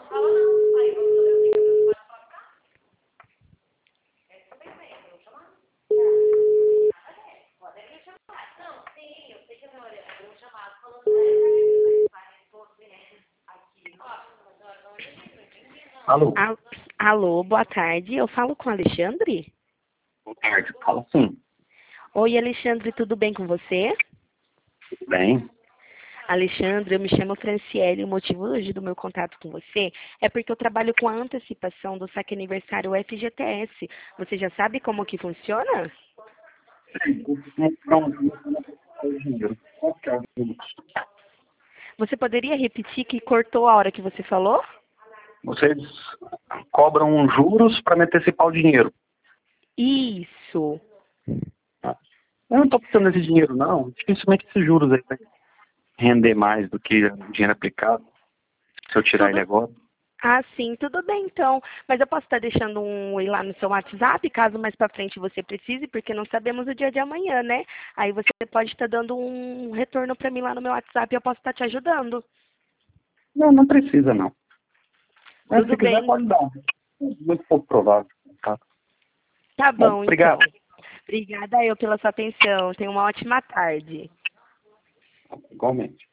Alô? Alô, boa tarde. Eu falo com o Alexandre? Boa tarde. Fala sim. Oi, Alexandre, tudo bem com você? Tudo bem? Alexandre, eu me chamo Franciele. O motivo hoje do meu contato com você é porque eu trabalho com a antecipação do saque aniversário FGTS. Você já sabe como que funciona? Você poderia repetir que cortou a hora que você falou? Vocês cobram juros para me antecipar o dinheiro. Isso. Eu não estou precisando desse dinheiro, não. Dificilmente esses juros aí vai render mais do que o dinheiro aplicado, se eu tirar ele agora. Ah, sim, tudo bem então. Mas eu posso estar deixando um oi lá no seu WhatsApp, caso mais pra frente você precise, porque não sabemos o dia de amanhã, né? Aí você pode estar dando um retorno pra mim lá no meu WhatsApp e eu posso estar te ajudando. Não, não precisa, não. Mas Tudo se quiser, bem. pode dar. Muito pouco provável. Tá, Tá bom, bom, então. obrigado. Obrigada eu pela sua atenção. Tenha uma ótima tarde. Igualmente.